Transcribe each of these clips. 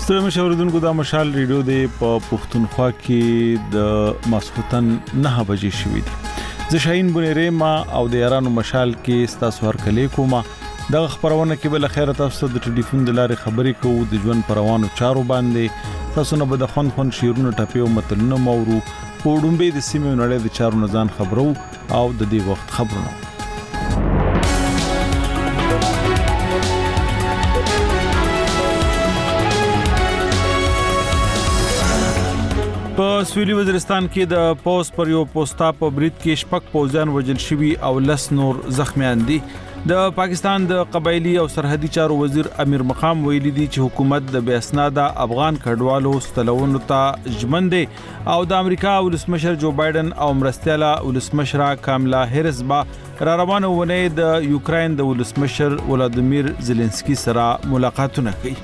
ستړي مشوردونکو د مشال ریډیو د پښتونخوا کې د ماسختن 9 بجې شوې دي. زه شاهین بنيري ما او د یارانو مشال کې ستاسو هر کلی کومه د خبرونه کې بل خیرت تاسو د ټلیفون د لارې خبرې کوو د ژوند پروانو چارو باندې تاسو نه به د خون شیرونو ټپي او متلونه مورو پوډمبه د سیمې نړۍ د چارو نزان خبرو او د دې وخت خبرونه. په سویلي وزیرستان کې د پوس پر یو پوسټا په برید کې شپږ پوځیان وژل شوي او 10 نور زخمیان دي. د پاکستان د قبایلی او سرحدي چارو وزیر امیر مقام ویلي دي چې حکومت د بے اسناده افغان کډوالو ستلونو ته ژمن دي او د امریکا ولسمشر جو بایدن او مرستیاله ولسمشر کاملا هریس با را روانه ونه د یوکرين د ولسمشر ولادیمیر زيلنسکي سره ملاقاتونه کوي.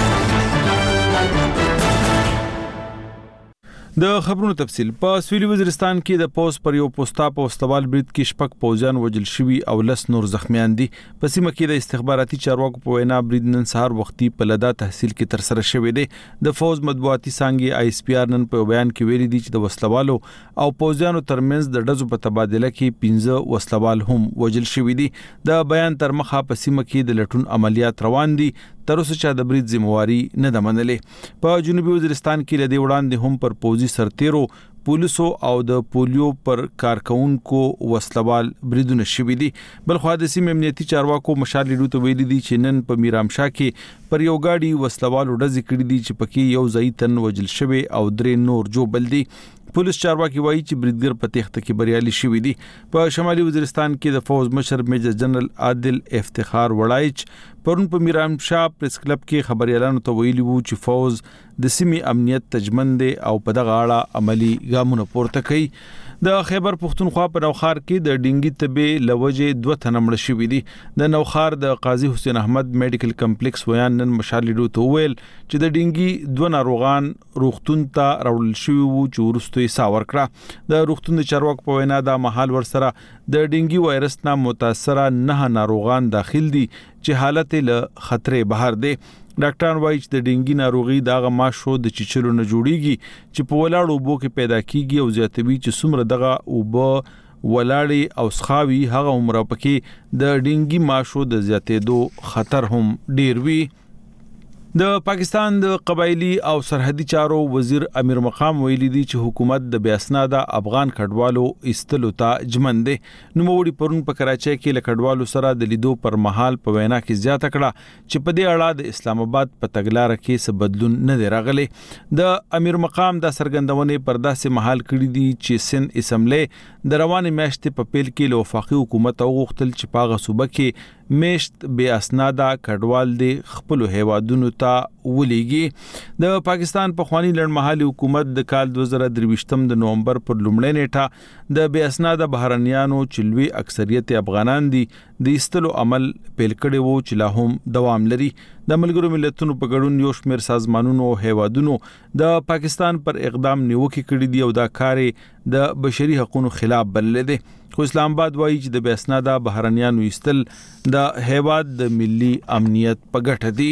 د خبرونو تفصيل په سویلي وزیرستان کې د پوس پر یو پوسټا په استوال برید کې شپږ پوځیان وژل شوي او 10 نور زخمیان دي. په سیمه کې د استخباراتي چارواکو په وینا برید نن سهار وختي په لدا تحصیل کې تر سره شوی دی. د فوز مطبوعاتي څنګه آی اس پی آر نن په بیان کې ویلي دي چې د وسلوالو او پوځیانو ترمنځ د ډزو په تبادله کې 15 وسلوال هم وژل شوي دي. د بیان تر مخه په سیمه کې د لټون عملیات روان دي. تر اوسه چې د برید ذمہواری نه ده منلې. په جنوبي وزیرستان کې لدی وړاندې هم پر پوځي سرتیرو پولیسو او د پولیو پر کارکونکو وسلوال بریدونه شوي دي. بل خو د سیمې امنیتي چارواکو مشال لیدو ته ویلي دي چې نن په میرامشاه کې پر یو گاډي وسلوال ډزې کړې دي چې پکې یو ځای تن وژل شوی او 3 نور جوړ دي. پولیس چارواکي وایي چې بریدګر په تخته کې بریالي شوی دي. په شمالي وزیرستان کې د فوز مشر میجر جنرال عادل افتخار وړایچ پرون په میرامشاه پریس کلب کې خبريالانو ته ویلي وو چې فوز د سیمې امنیت تجمن دي او په دغه اړه عملی ګامونه پورته کوي. د خیبر پښتونخوا په نوخار کې د ډینګي تبې لوجه 2 تنه مړ شوي دي. د نوخار د قاضي حسین احمد میډیکل کمپلیکس ویان نن مشال لیدو ته ویل چې د ډینګي 2 ناروغان روغتون ته راوړل شوي وو چې ورستوي ساور کړه. د روغتون د چارواکو په وینا د محل ورسره د ډینګي وایرس نه متاثره 9 ناروغان داخل دي چې حالت له خطرې بهر دي. ډاکټران وایي چې د ډینګي ناروغي دغه ماشو د چیچلو نه جوړیږي چې په ولاړو وبو کې پیدا کیږي او زیاتوي چې څومره دغه وبو ولاړې او سخاوي هغه عمر پکې د ډینګي ماشو د زیاتېدو خطر هم ډیر وي. د پاکستان د قبایلی او سرحدي چارو وزیر امیر مقام ویلي دي چې حکومت د بے اسناده افغان کډوالو استلو ته ژمن دي. نوموړي پرون په کراچۍ کې له کډوالو سره د لیدو پر مهال په وینا کې زیاته کړه چې په دې اړه د اسلام آباد په تګلارې کې څه بدلون نه دی راغلی. د امیر مقام د سرګندونې پر داسې مهال کړی دي چې سند اسمبلی د روانې میاشتې په پیل کې له وفاقي حکومت غوښتل چې په صوبه کې میشت بے اسناده کډوال دي خپل هیوادونو ته ولېږي. د پاکستان په خواني لړمحلي حکومت د کال 2023 د نومبر پر لومړۍ نیټه د بے اسناده بهرنیانو چلوي اکثریت افغانان دي د استلو عمل پیل کړي وو چې لا هم دوام لري. د ملګرو ملتونو په ګډون یو شمېر سازمانونو او هیوادونو د پاکستان پر اقدام نیوکه کړې دي او دا کار د بشري حقوقو خلاف بلل دي. خو اسلام آباد وایي چې د بے اسناده بهرنیانو استل د هیواد د ملي امنیت په ګټه دي.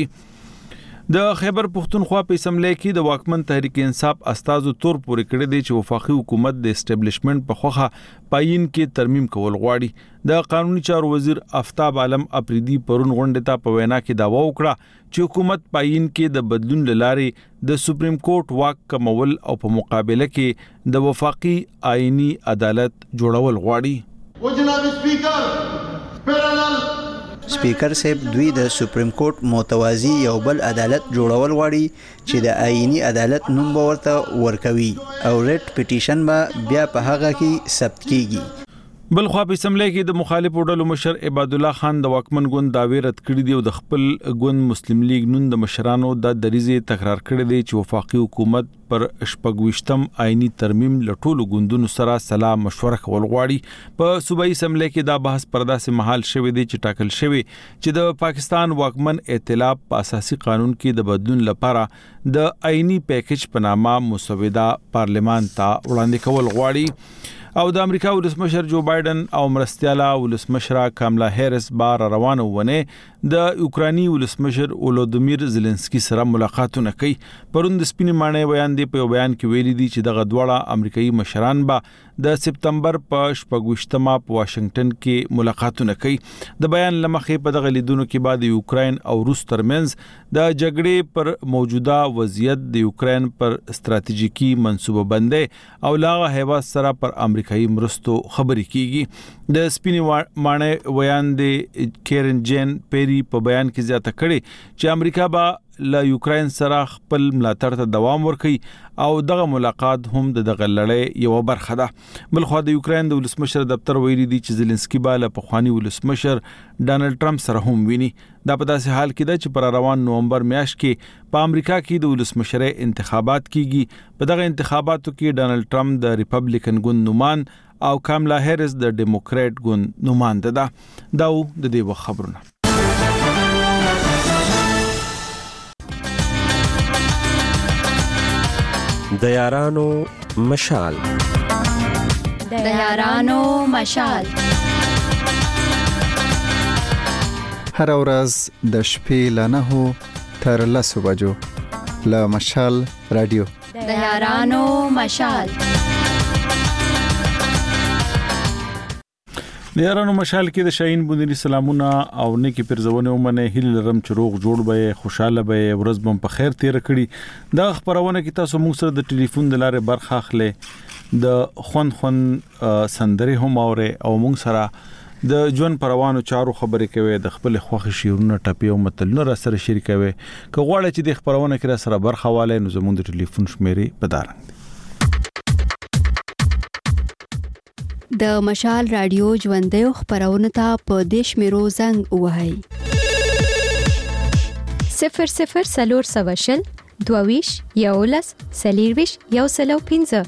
د خیبر پښتونخوا په اسمبلی کې د واکمن تحریک انصاف استازو تور پورې کړی دی چې وفاقي حکومت د اسټابلیشمنت په خوخه پاین کې ترمیم کول غواړي. د قانوني چارو وزیر آفتاب عالم اپریدي پرون غونډه ته په وینا کې داوا وکړه چې حکومت پاین کې د بدلون لارې د سپریم کورټ واک کمول او په مقابله کې د وفاقي آئینی عدالت جوړول غواړي. جناب سپیکر سپیکر صاحب دوی د سپریم کورټ متوازی یو بل عدالت جوړول غواړي چې د آئینی عدالت نوم به ورته ورکوي او ریټ پټیشن به بیا په هغه کې ثبت کیږي. بل خو په اسمبلی کې د مخالفو ډلو مشر عباد الله خان د واکمن ګوند داوی رد کړی دی او د خپل ګوند مسلم لیگ نون د مشرانو د دریزه تکرار کړی دی چې وفاقي حکومت پر شپږوشتم آئینی ترمیم لټولو ګوندونو سره سلام مشوره کول غواړي. په صوبایي اسمبلی کې دا بحث پرداسه محل شوی دی چې ټاکل شوی چې د پاکستان واکمن ائتلاف په اساسي قانون کې د بدلون لپاره د آئینی پیکج په نامه مسوده پارلیمان ته وړاندې کول غواړي. او د امریکا ولسمشر جو بایدن او مرستياله ولسمشر کاملا هریس بار روانه ونه د یوکراني ولسمشر ولودیمیر زيلنسکي سره ملاقاتونه کوي. پروند سپینې مانې بیان دی په بیان کې ویلي دي چې دغه دواړه امریکایي مشران به د سپتمبر په 28مه په واشنگټن کې ملاقاتونه کوي. د بیان لمخې په دغه لیدونو کې بعد یوکرين او روس ترمنځ د جګړې پر موجوده وضعیت د یوکرين پر ستراتیژیکي منصوبه بندي او لاغه هیواد سره پر امریکایي مرستو خبرې کیږي. د سپینې مانې بیان دی کیرن جین پیری په بیان کې زیاته کړي چې امریکا به له یوکرين سره خپل ملاتړ ته دوام ورکړي او دغه ملاقات هم دغه لړۍ یو برخه ده. بلخو د یوکرين د ولسمشر دفتر ویلي دی چې زيلنسکي به له پخوانی ولسمشر ډانلډ ټرمپ سره هم ویني. دا په داسې حال کې ده چې پر روان نومبر میاشت کې په امریکا کې د ولسمشر انتخابات کیږي. په دغه انتخاباتو کې ډانلډ ټرمپ د ریپبلیکن ګوند نومان او کاملا هریس د ډیموکرات ګوند نماینده ده. دا د دې خبرونه. د یارانو مشال هر ورځ د شپې له 9 تر 10 بجو له مشال رادیو د یارانو مشال. د یارانو مشال کې د شاهین بوندري سلامونه او نیکی پرزونه ومنه هیله لرم چې روغ جوړ به خوشاله به ورځ بم په خیر تیر کړي. دا خبرونه کې تاسو موږ سره د ټلیفون د لارې برخه اخلي د خون سندري هم اوره او موږ سره د ژوند پروانو چارو خبرې کوي د خپل خوخي شیرونه ټپي او متلونه را سره شریکوي. که غواړئ چې د خبرونه کې را سره برخه والي نو زموږ د ټلیفون شمیرې پدارنګ د مشال رادیو ژوندې خبرونه ته په دیش میرو زنګ وهاي 00 سلور سواشل دوویش یولس سلیرویش یوسلو 15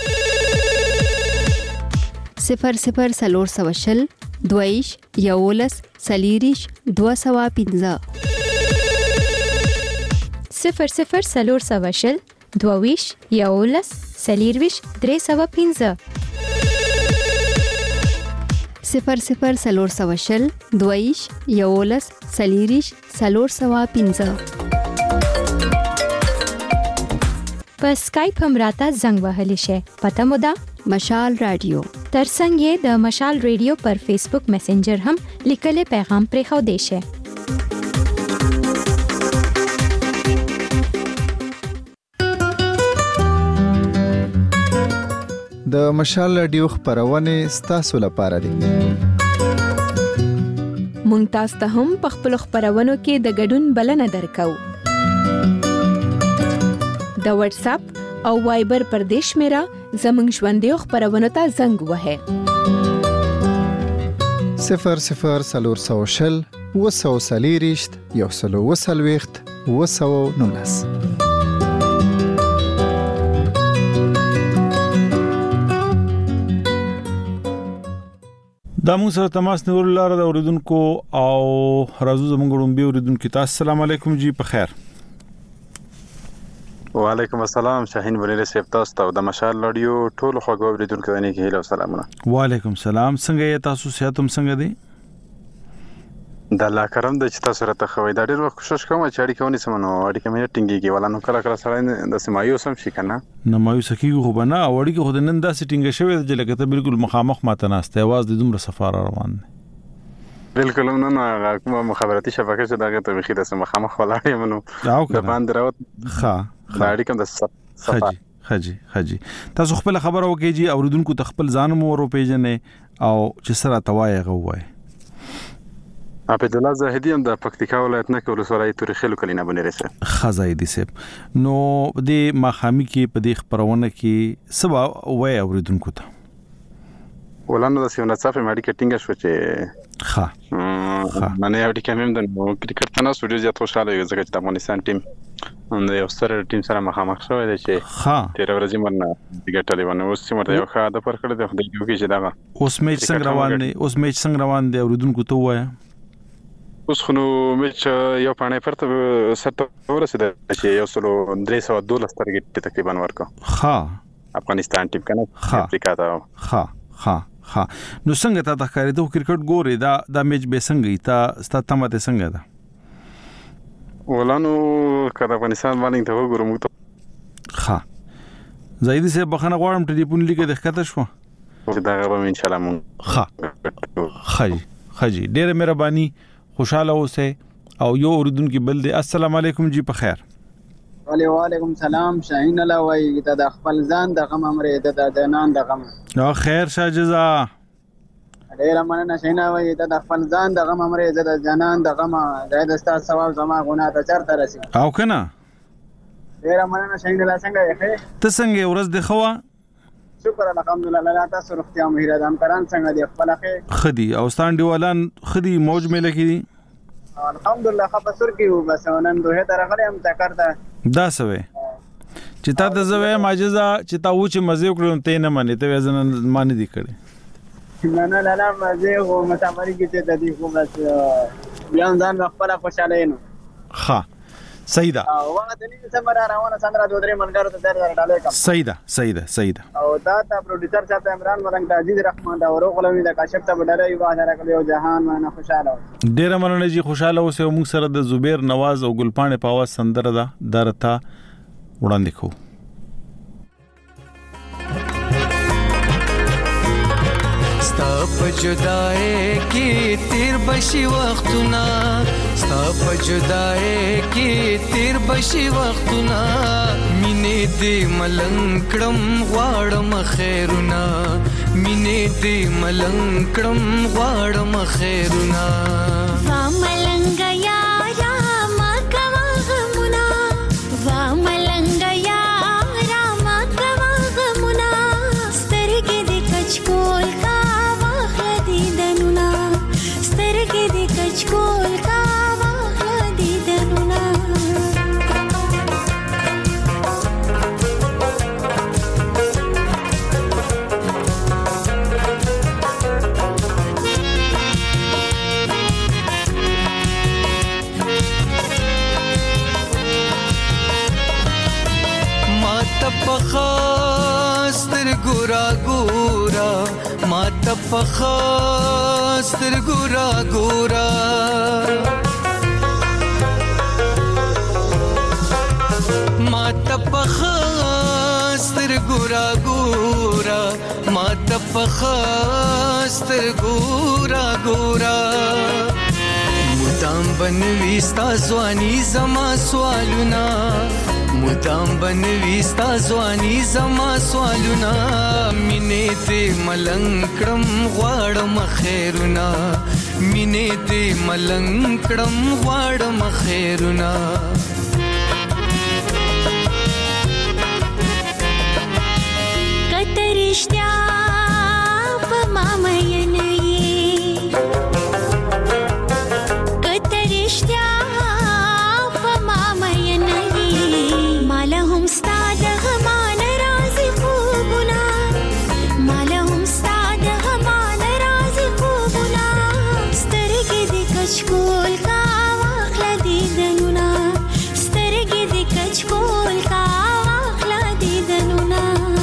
00 سلور سواشل دوویش یولس سلیریش 215 00 سلور سواشل دوویش یولس سلیرویش 315 00 سلور سواشل دویش یولس سلیریش سلور سوا 15 په سکایپ هم راته زنګ وهلی شي. پته مو ده مشال رادیو ترڅنګ یې د مشال رادیو پر فیسبوک میسنجر هم لیکل پیغام پرې خو دی شي. د مشال رادیو خبرونه ستاسو لپاره دي. مونږ تاسو ته هم په خپل خبرونو کې د ګډون بلنه درکو. د واتس اپ او وایبر پر دیش میرا زمنګ ژوندې خبرونه ته زنګ وهه 00 سلور سواشل وسو سلیریشت یوسلو وسلويخت وسو نونس. دا موږ سره تماس نیول لاره د اوریدونکو او راځو زموږ ډومبي اوریدونکو ته. السلام علیکم جی په خیر. وعلیکم السلام شاهین بوندري صاحب تاسو ته د مشال رادیو ټول خو اوریدونکو باندې کې هیله سلامونه. وعلیکم السلام. څنګه یې تاسو صحت هم څنګه دي؟ د الله کرم د چې تاسو راته خوي دا ډېر وخت کوشش کوم چې اړیکه ونی سمنو اړیکه مې ټینګيږي ولا نو کله کله سره د سمایو سم شي کنه نه مایو سکیږي خو بنا اړیکه خو د نن داسې ټینګه شوی چې لکه ته بالکل مخامخ ماته ناشته आवाज د دومره سفر روان دي. بالکل نه کوم مخابراتي شبکه چې دغه ته مخې د مخامخ ولاړې منو د باندې راوت ښه اړیکه د خجي تاسو خپل خبره وکړئ اوریدونکو ته خپل ځان مو ورو پیژنې او چې سره توای غوای. عبد الله زاهدی هم د پکتیکا ولایت نه کول سره تاریخي کلینه بنری سه خزایدی سه نو د مخامی کې په دې خبرونه کې سبا وای اوریدونکو ته ولانه د سیونه صافه مارکیټینګ شو چې ها معنی یو د کوم د کرکټ تنه سوري زیات خوشاله یو ځکه چې د افغانستان ټیم د یو ستر ټیم سره مخامخ شوی دی چې ها تیر ورځې مرنه ګټلې ونه اوس چې مرته یو ښه د پر کړه د خدای کې چې دا اوس میچ څنګه روان دی اوریدونکو ته وای. اوس خو نو میچ یو پانه پرته سره ورسېده چې یو سلو 312 تارګټ تقریبا ورکو. ها افغانستان ټیم کنه افریقا ته. ها ها نو څنګه تا ښکارې ته کرکټ ګورې دا میچ به څنګه تا ستا تمه ته څنګه ده ولانو کله افغانستان باندې ته وګورم ها زاید سه بخنه غواړم ټلیفون لیکه د ښکته شو دا غواړم ان شاء الله مون خجی ډېر مهرباني خوشاله اوسه او یو اوردونکو بل دی السلام علیکم جی په خیر وعلیکم سلام شاهین الله وای د خپل ځان د غم امره د جنان د غم نو خیر شه جزا ډېر مننه شاهین وای د خپل ځان د غم امره د جنان د غم د ستاسو ثواب زما ګناه ته چرته رسی او کنه ډېر مننه شاهین الله څنګه یې ته څنګه ورځ د خوا شکر الحمدلله تاسو روغتیا مهربان کران څنګه دی خپل خې خدي او ستان دیوالان خدي موج مې لګی دي الحمدلله خبر کیو بس نن دوه درغله هم تکرته دا سوي چې تا د زوی معجزه چې تا و چې مزه وکړم ته نه مانی ته ځنن مانی دي کړي نه لا مزه او متامري کې ته دي خو بس بیان ځان خپل خوشاله نو ها سیدا او وخت دې سمرا روانه سندرا دوه منګر ته در ډالې کا سیدا او دا تا پروډوسر صاحب عمران ملنګ عزیز رحمان دا ورو غلوی د کاشف ته ډالې یو غاړه کړو جهان باندې خوشاله ډیر مننه جی خوشاله اوسه موږ سره د زبیر نواز او ګلپانه په आवाज سندره ده درته وړاندې کو په جدای کې تیر بشي وختونه ستا په جدای کې تیر بشي وختونه مینې دې ملنګ کړم غواړم خیرونه مینې دې ملنګ کړم غواړم خیرونه وا ملنګ یارا ما کوا غمونه وا ملنګ یارا ما کوا غمونه سترګې دې کچکول کچکول کا واخلا دیدنونا مات پخاستر ګورا ګورا مات پخاستر ګورا ګورا مات پخاستر ګورا ګورا مات پخاستر ګورا ګورا مدام بنوي ستا ځواني زما سوالونه مدام بنوي ستا ځواني زما سوالونه مینې دې ملنګ کړم غواړم خیرونه مینې دې ملنګ کړم غواړم خیرونه کته رښتیا په ما مین یې کته رښتیا په ما مین یې مال هم ستا د غمان راز خوبونه مال هم ستا د غمان راز خوبونه سترګې دې کچکول کا واخلا دیدنونه سترګې دې کچکول کا واخلا دیدنونه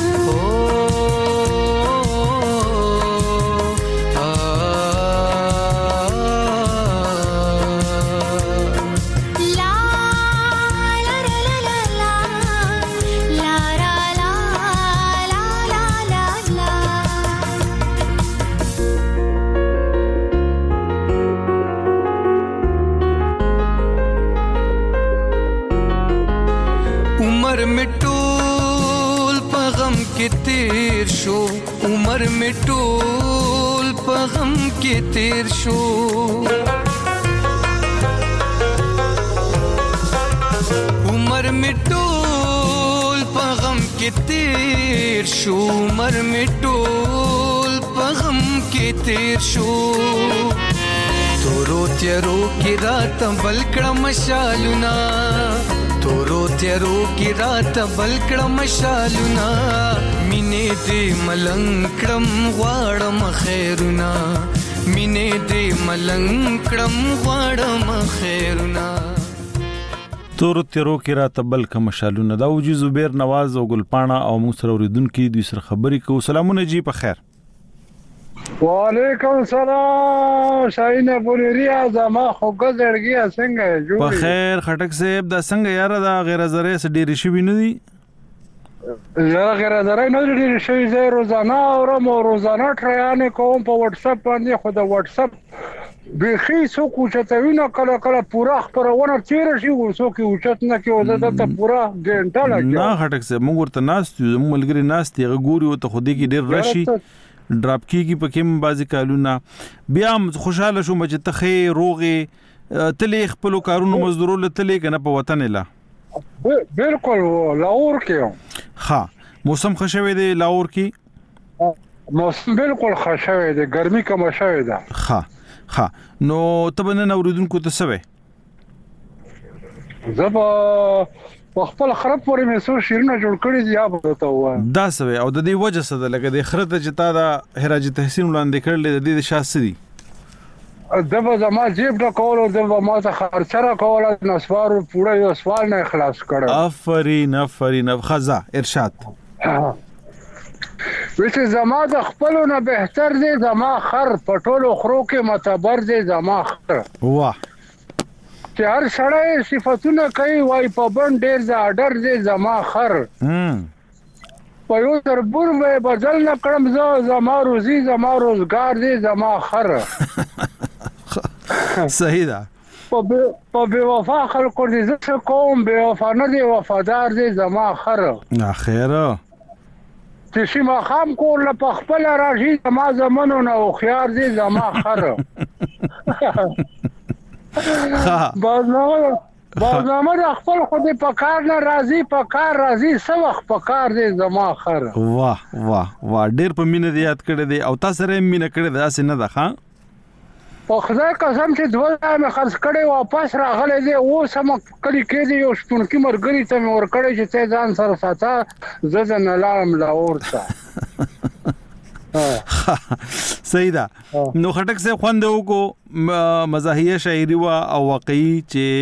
عمر میں ټول په غم کې تیر شو عمر میں ټول په غم کې تیر شو عمر میں ټول په غم کې تیر شو تورو تیرو کې رات بل کړه مشالونه تورو تیرو کی رات بل کړم شالونا مینې دې ملنګ کړم غواړم خیرونه مینې دې ملنګ کړم غواړم خیرونه تورو تیرو کی رات بل کړم شالونا دا وجي زبیر نواز او ګلپاڼه او موږ سره اوریدونکو دوی سره خبرې کوو سلامونه جی په خیر وعلیکم سلام شاهین بونیریا زما خو ګزړګي څنګه جوړ په خیر خټک صاحب دا څنګه یار دا غیر زره س ډیر شي ویني دي زه غیر زره نه ډیر شي زه روزانه اورم او روزانه ټریانه کوم په واتس اپ باندې خو د واتس اپ بخي سو کو چتوینه کله کله پورا خبرونه چیرې شي وسو کې اوچت نه کې وزه ته پورا ګنټه لګي نه خټک صاحب موږ ورته ناست یو ملګری ناست یې ګوري او ته خو دې کې ډیر راشي ډراپ کیږي په کوم بازي کالونه بیا خوشاله شوم چې ته خیر روغه تلې خپل کارونو مزدورول تلې کنه په وطن لا بالکل لاور کې ها موسم خوشوي دی لاور کې موسم بالکل خوشوي دی ګرمي کم شوي ده ها نو تبنه اوریدونکو ته سوي زبا په خپل خراب پورې مې سو شیرونه جوړ کړی دی یا به و دا سوي او د دې وجه څه ده لکه د خرته چې تا د حراج تحسین وړاندې کړل د دې شاسري دبا زما جیب د کول او دبا ما ته خرچه را کول نسوارو پوره یو سوال نه خلاص کړ افرین خزا ارشاد وچه زما د خپلو نه بهتر دی زما خر پټولو خرو کې معتبر دی زما خر واه چې هر سړی صفاتونه کوي وای په بند ډیر ز اډر دی زما خر په یو تربور به بدل نه کړم زما روزي زما روزګار دی زما خر صحیح ده په بے وفا خلکو دې زه کوم بے وفا نه دی وفادار دی زما خر خیره چې شیما خام کول په خپل راځي زما زمونو نه او خيار دي زما خر بازنامه د خپل خو دې په کار نه راځي په کار راځي سوخ په کار دي زما خر واه ډېر په مینه دې یاد کړی دی او تاسو سره مینه کړی دا څه نه ده ښا په خدای قسم چې دوه مې خرڅ کړي واپس راغلي دي او سم کلی کې دي یو شتون کې مرګري ته مې ور کړی چې ته ځان سره ساته زه نه لارم لا ورته صحیح ده نو خټک سے خوند وکړو مزاحیه شاعری وا او واقعي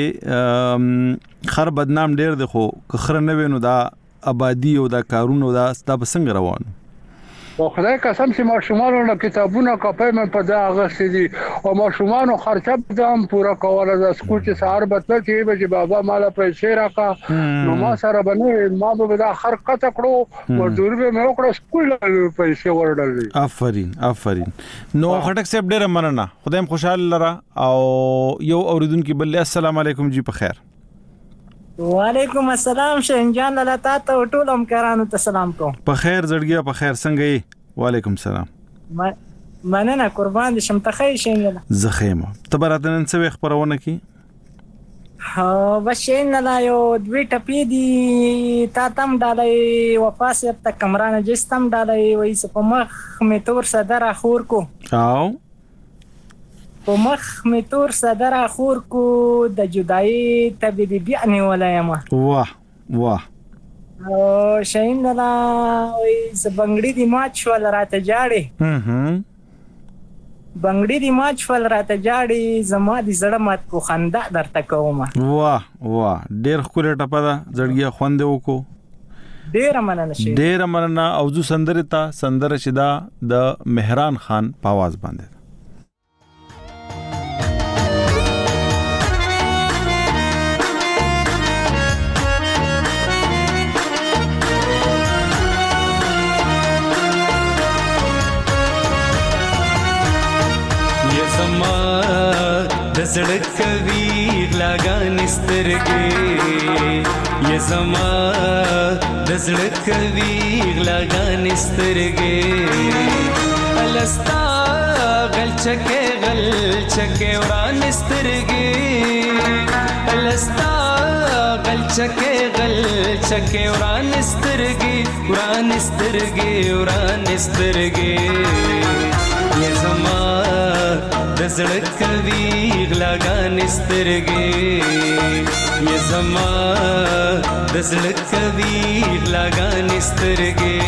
چې خر بدنام ډیر دی خو خر نه وینو دا آبادی او دا کارونو دا ستاب څنګه روان او خدای قسم چې ماشومانو له کتابونو کاپي مې په دا اغستې دي او ماشومانو خرچه به هم پوره کوله د سکول چې سهار بتل چې به بابا مالا پیسې راکا نو ما سره باندې ما به دا خر قطع کړو مزدور به مې وکړ سکول پیسې ورډلې افرین نو خټک صاحب ډېر مننه خدایم خوشاله لره او یو اوریدونکو بل السلام علیکم جی په خیر وعلیکم السلام شنجان لاله تاسو ټول همکارانو ته سلام کوم په خیر زړګیا په خیر څنګه یې وعلیکم السلام مننه قربان دي شم ته خیر شینګل زخیمه تبراتن څه خبرونه کی بشین لا یو دوی ټپی دی تا تم ډالای واپس ته کمرانه جستم ډالای وې په مخ می تور صدر اخور کو او په مخ می تور صدر اخور کو د جدای تبدی بیا نه ولایم واه او شین لا وې زبنګړی دی ماچ ول راته جاړي بنګړی دی ماچ ول راته جاړي زما دي زړه مات کو خندا درته کوم واه ډیر خوري ټپه دا زړګیا خوند وکړو ډیر مننه او زو سندره شدا د مهران خان په आवाज باندې زړه کوي غلاګان سترګې یا زما د زړه کوي غلاګان سترګې الستا غلچکه وران سترګې الستا غلچکه وران سترګې یا زما د زړه کوي غلاګان سترګې یا زما د زړه کوي غلاګان سترګې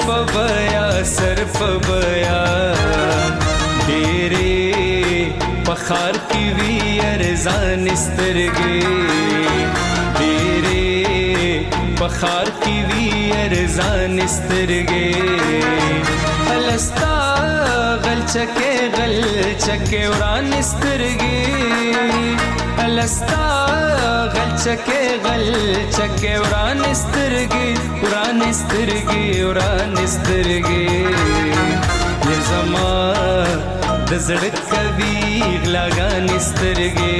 پبیا سر پبیا ډېرې پخار کی وی ارزان سترګې ډېرې پخار کی وی ارزان سترګې الستا غلچکه وران سترګې الستا غلچکه وران سترګې یہ زما د زړه کوي غلاګان سترګې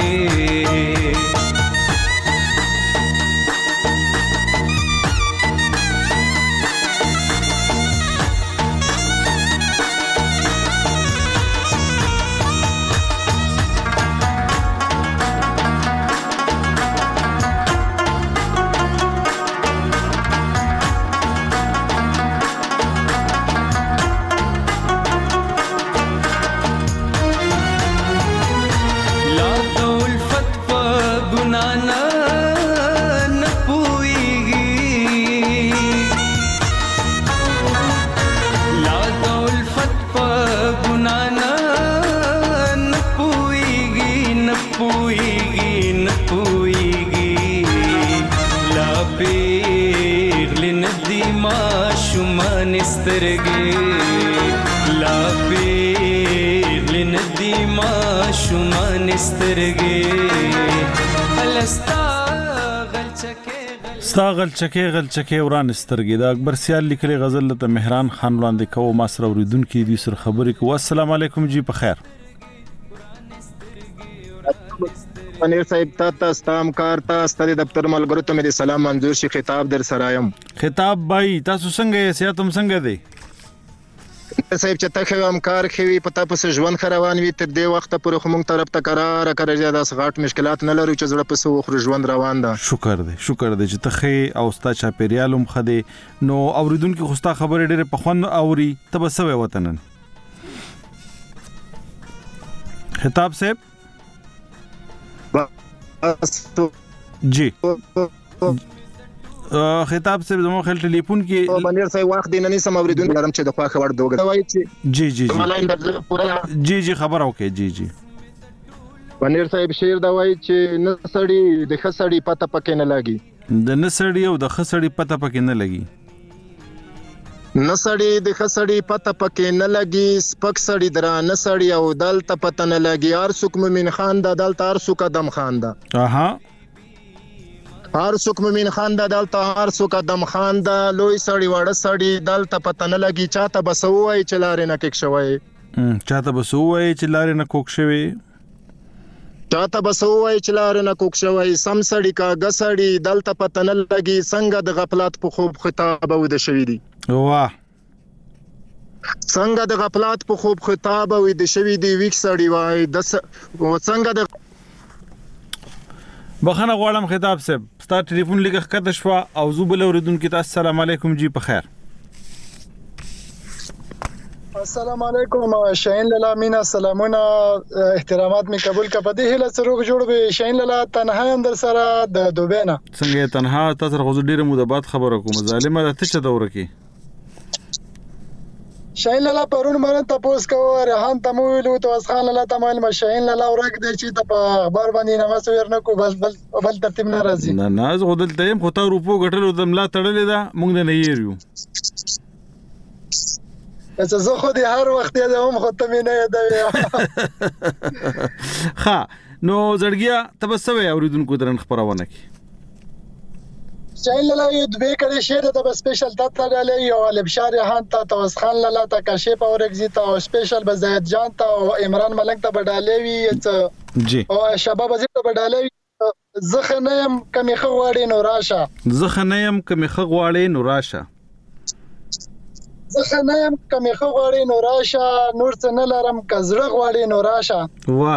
ستا غلچکه وران سترګې د اکبر سیال لیکلي غزل ته مهران خان وړاندې کوو ما سره اوریدونکو دي سره خبرې کوو السلام علیکم جی په خیر منیر صاحب تا ستام کار تا ستړي دفتر ملګرو ته مې سلام منظور شي خطاب در سرایم خطاب بای تاسو څنګه یې سیاتم څنګه دی صاحب چې تا خو هم کار کوي پتا پس ژوند خروان وي تر دې وخت پورې خو مونږ طرف ته قرار داس غاټ مشکلات نه لرو چې زړه پس خو ژوند روان ده شکر دی چې ته او ستا چاپیریالم خده نو اوریدونکو خو ستا خبرې ډېر په خوند اوري ته بس وې وطنن خطاب صاحب جی خطاب صاحب زمو خل ټلیفون کې منیر صاحب وخت دین نه سم اوریدون لرم چې د خوا خبر دوګ وای چې جی خبر اوکې جی منیر صاحب شعر دا وای چې نسړی د خسړی پته پکې نه لګي د نسړی او د خسړی پته پکې نه لګي نسړی د خسړی پته پکې نه لګي سپک سړی درا نسړی او دلته پته نه لګي هر څوک مومن خان دا دلته هر څوک دم خان دا اها هر څوک مومن خان دا دلته هر څوک دم خان دا لوی سړی وړه سړی دلته پته نه لګي چاته بسوي چې لارې نه کېک شوی چاته بسوي چې لارې نه کوک شوی سم سړی کا غسړی دلته پته نه لګي څنګه د غفلت په خوب خطاب و د شوی دی واه څنګه د غفلت په خوب خطاب و د شوی دی ویک سړی وای د څنګه د بخنه غواړم خطاب صاحب ستا ټلیفون لګه کته شو او زوبل اوریدونکو ته السلام علیکم جی په خیر السلام علیکم شاهین لالا مینا سلامونه احترامات می قبول کا پدې هله سروغ جوړ به شاهین لالا تنها اندر سره د دوبینا څنګه تنها تاسو غوږ ډیره موده بعد خبره کوم ظالمه ته څه دوره کې شاهین لالا پرون مرن تاسو کو رهان تمویل او توس خان لالا تمایل ما شاهین لالا ورک دی چې په اخبار باندې نه مسویر نه کو بل ترتیب نه راځي نه غوډل تیم خو تا روپو غټلو د ملا تړلې دا موږ نه یېریو زه خو دې هر وخت یې هم خو ته مې نه یادوي ها نو زړګیا تبسوي اوریدونکو درن خبرونه کی شاهین لالا یو دوی کړي شعر ته سپیشل تاته ډالې یو لبشار هان ته توس خان لالا ته کاشف او رگزی ته سپیشل بزید جان ته او عمران ملنګ ته بډالې وی جی او شباب زی ته بډالې زخنیم کمی خغواړي نو راشه زخنیم کمی خغواړي نو راشه نور څه نه لرم کزړه غواړي نو راشه واه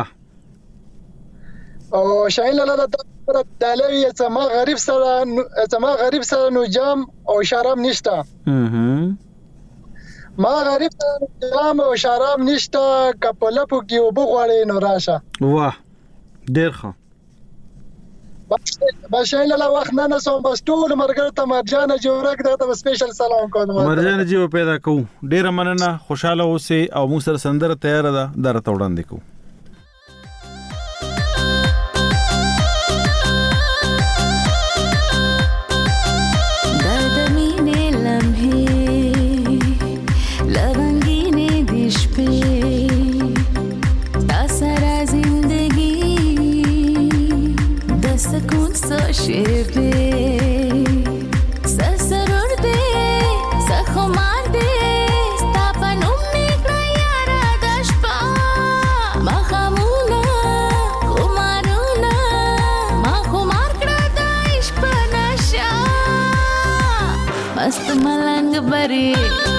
او شاهین لالا د دالوی څما غریب سره نو جام او شراب نشته ما غریب سره جام او شراب نشته کپلپو کې وبو غواړي نو راشه واه ډیر ښه بشاین له وخت نه نسوم بس ټول مرګ ته مرجان جوړک ته سپیشل سلام کوم مرجان جی پیدا کو ډیر مننه خوشاله اوسه او موږ سره سندره تیار ده درته وړاندې کو मस्त मलंग बरी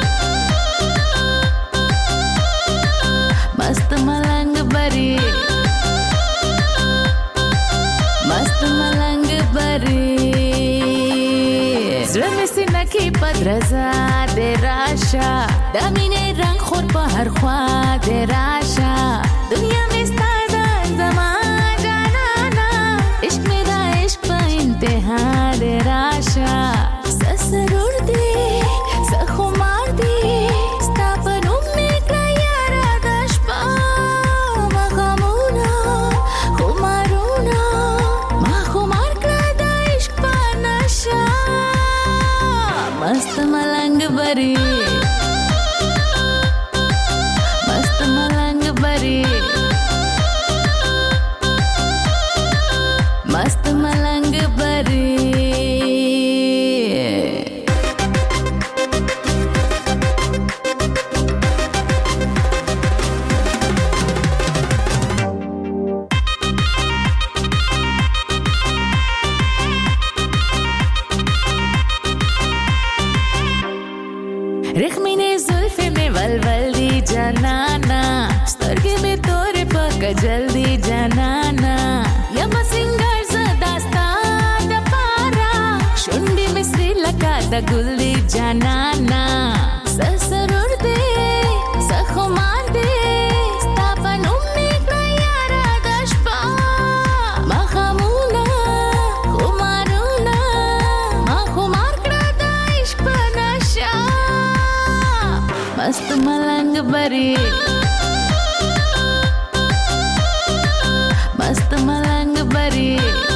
मस्त मलंग बरी मस्त मलंग बरी زړه سي نکي پدرزا د راشا د مینې رنگ خور په هر خوا د راشا دنیا مې ستاده زما جانانا عشق مې دا عشق په انتها د راشا سرور دی سخمار دی ستا په نوم مې کړه یاره د شپه مغمونه خمارونه ما خمار کړه د عشق په نشه مست ملنګ بری مست ملنګ بری مست ملنګ بری رخمینه زلفې مې ولول دی جانانا سترګې مې تورې په کجل دی جانانا یم سنگار زداستا د پارا شونډې مې سری لکه د ګل دی جانانا سرور دی سخمار دی ستا په نوم مې کړه یاره د شپه مخمونه خمارونه ما خمار کړه د عشق په نشه मस्त मलंग बरी मस्त मलंग बरी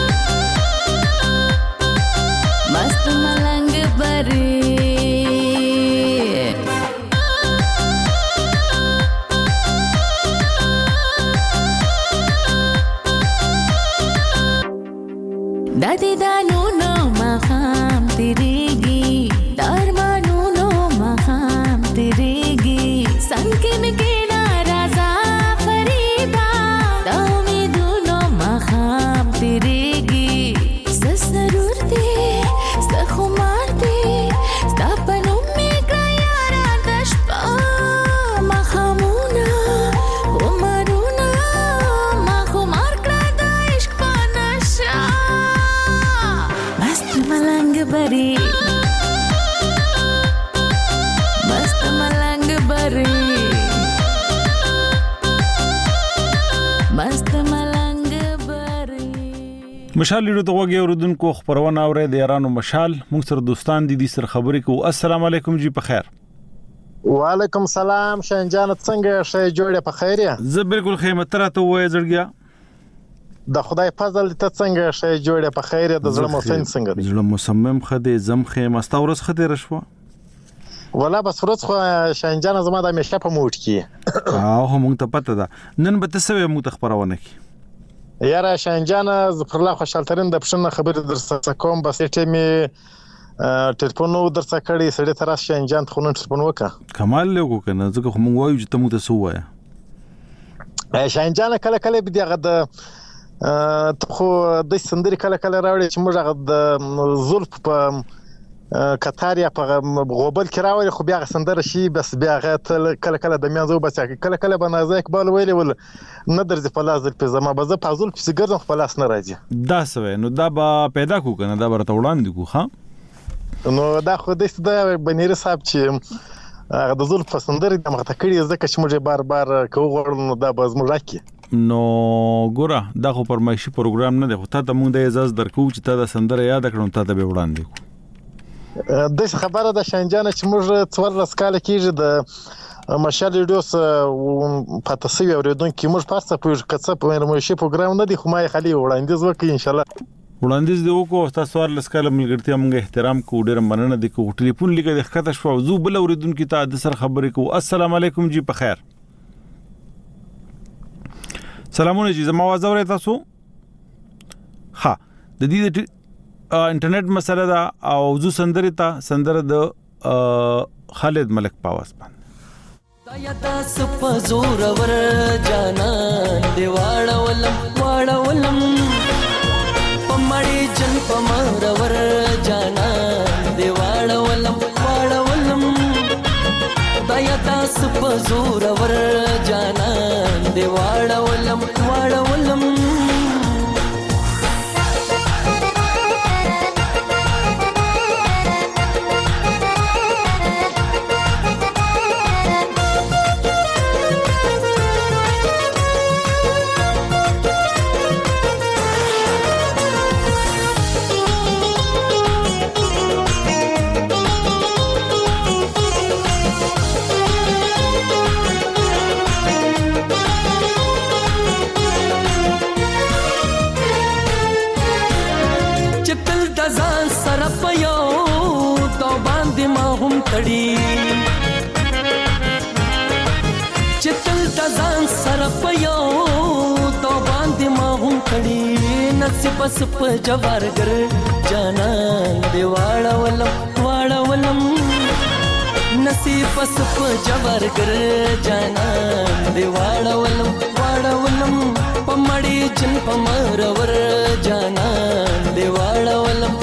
मस्त मलंग बरी दादी दानू नो मखाम तिरेगी दरमानू नो मखाम तिरेगी संके में केना राजा फरीदा दामी दूनो मखाम तिरेगी ससरूर दे सखुमार दे स्तापनु में ग्रायारा दशपा मखामुना उमरुना मखुमार ग्रादा इश्क पानशा मस्त मलंग बरी मस्त मलंग बरी मस्त मलंग बरी مشال لرو ته وګي اوردونکو خبرونه اوري د ایرانو مشال موږ سره دوستان دي سره خبرې کو السلام علیکم جی په خیر وعلیکم سلام شنجان څنګه شې جوړه په خیر یا زه بالکل خیمه تر ته وای زړګیا د خدای فضل ته څنګه شې جوړه په خیر د زړه موسم څنګه دی زړه مصمم خدي زم خیمه استورس خدي رشوه ولا بس ورځ خو شنجان زما د مشه په موټ کې موږ ته پته ده نن به تسوي موږ خبرونه کی یاره شنجان ظفر الله خوشالترین د پښنه خبر درڅ کوم بس ټی می ټلیفون درڅ کړی سړی تر شنجان خو نن ټلیفون وکا کمال له کو کنه ځکه خو موږ وایو چې ته موږ ته سوایا شنجان کله کله به دغه د خو د سندري کله کله راوړي چې موږ هغه د زلف په کتاریا په غوبل کې راوړي خو بیا سندره شي بس بیا کله کله د میانزو بس کله کله بنازه اقبال ویلي ول نه درځي په لاس په زما بزه په زلف سیګر په لاس نه راځي دا سوي نو دا به پیدا کو کنه دا برته وړاندې کو ها نو دا خو د بنیر صاحب چې هغه د زلف سندره د مخته کړي ځکه چې موږ بار بار کوو غوړو دا باز موږ راکې نو ګوره دا خو پرمایشي پروګرام نه دی خو ته موږ د اجازه درکو چې ته د سندره یاد کړو ته به وړاندې کو د خبره د شانجان چې موږ 14 کال کېږي د مشال ریډیوس پاتاسوي اوریدونکو موږ پاسه په کڅه په پرمایشي پروګرام نه دی خو ما خالي وړاندیز وکړي ان شاء الله وړاندیز دی وکړو تاسو ور لسکاله ملګرتیا موږ احترام کو ډیر مننه دی کو ټلیفون لیکه د خطه شو زو بل اوریدونکو ته د سر خبرې کو السلام علیکم جی په خیر سلامونه جی زما आवाज اورئ تاسو ها د دې انټرنیټ مسله دا او زو سندره د خالد ملک پاواز باندې یا داس په زور ور جانان دی واړولم پمړی جن پمر ور جانان دی واړولم یا داس په زور ور جانان دی واړولم چتل تزان سر پيو تو باندې ما هم کړي نصیب سپ جوارګر جانان دی واړولم نصیب سپ جوارګر جانان دی واړولم پمړی جن پمر ور جانان دی واړولم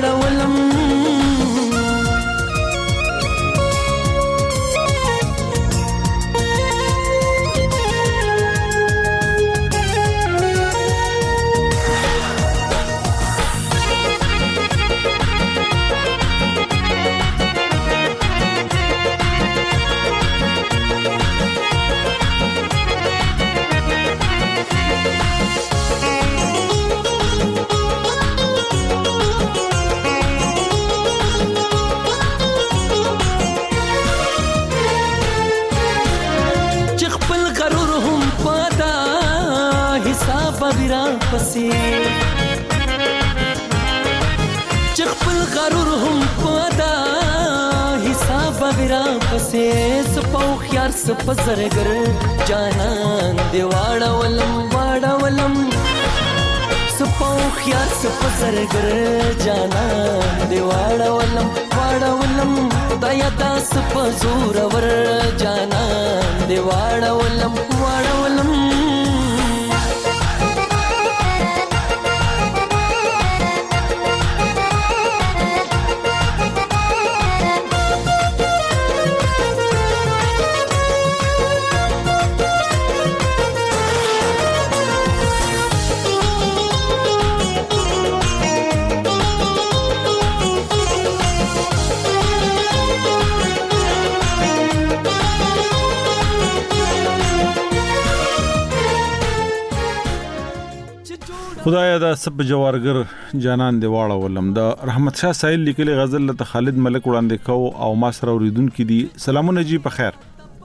چخپل غرور هم پدا حساب ورا پسې سپو خيار سپ زرګر جانان دی واړولم سپو خيار سپ زرګر جانان دی واړولم دایا داس په زور ور جانان دی واړولم خدایا دا سب جوارګر جانان دی واړولم د رحمت شاه سایل لیکلي غزل ته خالد ملک وړاندې کو او ما سره اوریدونکو دي سلامونه جی په خیر